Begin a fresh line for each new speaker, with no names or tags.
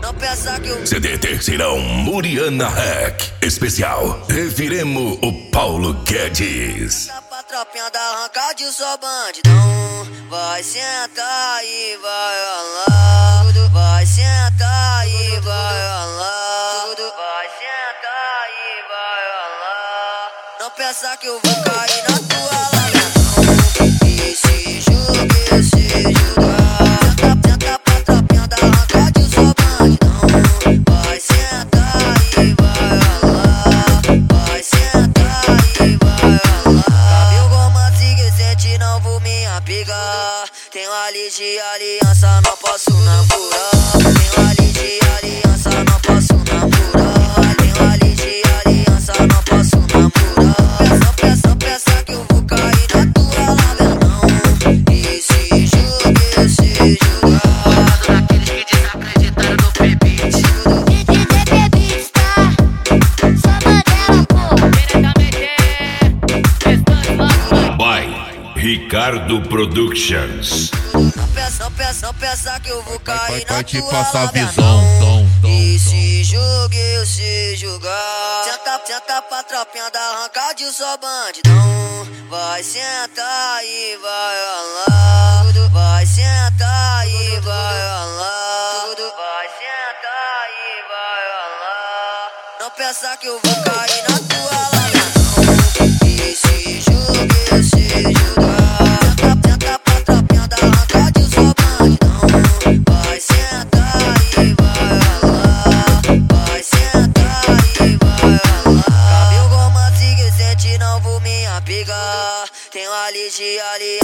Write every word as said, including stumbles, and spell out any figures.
Não pensa que o
C D Terceirão Muriana Hack Especial. Reviremos o Paulo Guedes.
pra tropinha da arranca de só bandidão. Vai sentar e vai ralar. Vai sentar e vai ralar. Vai sentar e vai ralar. Não pensa que eu vou cair na tua lagoa. E se jogue, se jogar. Senta pra tropinha da arranca de só bandidão. Vai sentar e vai ralar. Vai sentar e vai ralar. Cabelo romance que sente, não vou me apegar. Tenho ali de aliança, não posso namorar. Tenho ali de aliança, não posso namorar. Tenho ali de aliança, não posso namorar. Pensa, pensa, pensa que eu vou cair na tua lavernão. E se jogue, se jogar.
Todos aqueles que desacreditaram no P-Beat.
D J P-Beat, tá? Só Mandela, pô.
Diretamente é Restante Love.
By Ricardo Productions.
Não pensa, não pensa, não pensa que eu vou cair na
vai te
tua
passar
lavernão.
visão, tom, tom,
E se jogue, se jogar. Senta, senta pra tropinha da arranca de só bandidão. Vai sentar e vai ralar. Vai sentar e vai ralar. Vai sentar e vai ralar. Não pensa que eu vou cair na tua lavernão. E se jogue, se jogar. Senta, senta pra tropinha da arranca de só bandidão. Vai sentar e vai ralar. Vai sentar e vai ralar. Cabelo romance que sente, não vou me apegar. Tenho ali de ali